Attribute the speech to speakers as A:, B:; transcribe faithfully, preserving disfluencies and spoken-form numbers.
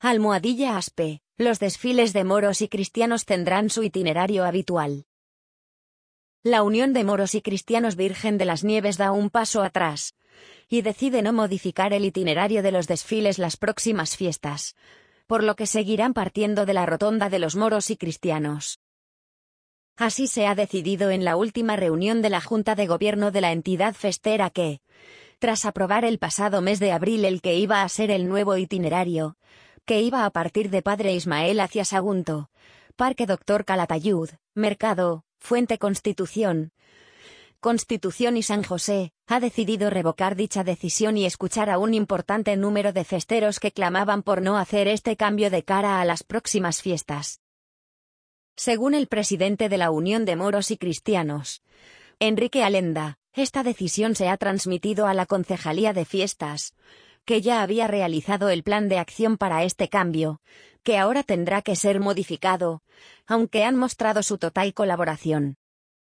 A: Almohadilla Aspe, los desfiles de moros y cristianos tendrán su itinerario habitual. La Unión de Moros y Cristianos Virgen de las Nieves da un paso atrás y decide no modificar el itinerario de los desfiles las próximas fiestas, por lo que seguirán partiendo de la rotonda de los moros y cristianos. Así se ha decidido en la última reunión de la Junta de Gobierno de la entidad festera que, tras aprobar el pasado mes de abril el que iba a ser el nuevo itinerario, que iba a partir de Padre Ismael hacia Sagunto, Parque Doctor Calatayud, Mercado, Fuente Constitución, Constitución y San José, ha decidido revocar dicha decisión y escuchar a un importante número de festeros que clamaban por no hacer este cambio de cara a las próximas fiestas. Según el presidente de la Unión de Moros y Cristianos, Enrique Alenda, esta decisión se ha transmitido a la Concejalía de Fiestas, que ya había realizado el plan de acción para este cambio, que ahora tendrá que ser modificado, aunque han mostrado su total colaboración.